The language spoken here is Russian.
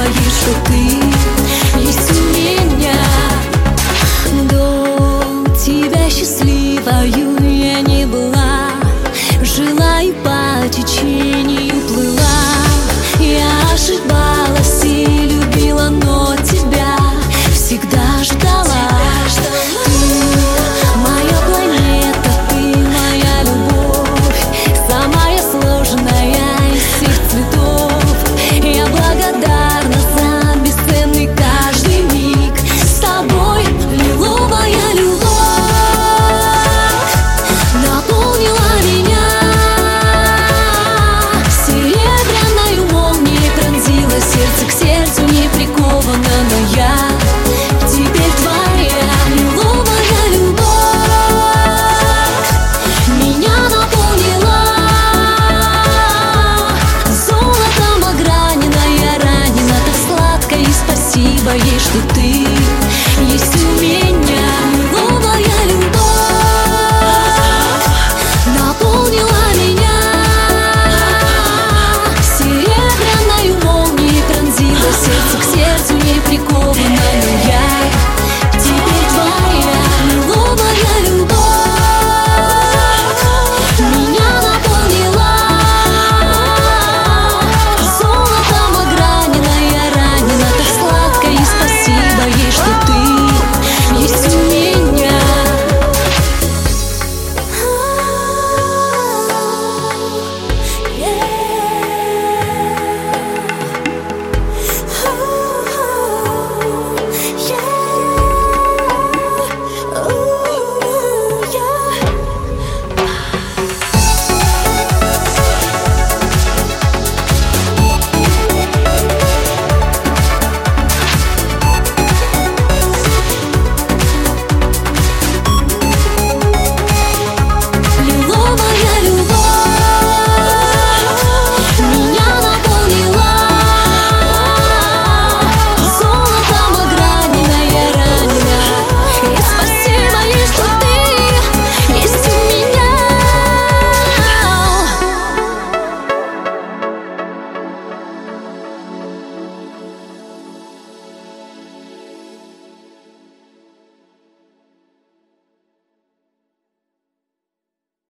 ей, что ты есть у меня. До тебя счастливою я не была, жила и по течению плыла. Я ошибалась и любила, но тебя всегда ждала. Ты моя планета, ты моя любовь, самая сложная из всех цветов. Я благодарна за бесценный каждый миг с тобой. Лиловая любовь наполнила меня, серебряной молнией пронзила сердце, к сердцу не приковано, но я теперь твоя. Лиловая любовь меня наполнила, золотом огранена, я ранена так сладко, и спасибо ей, что ты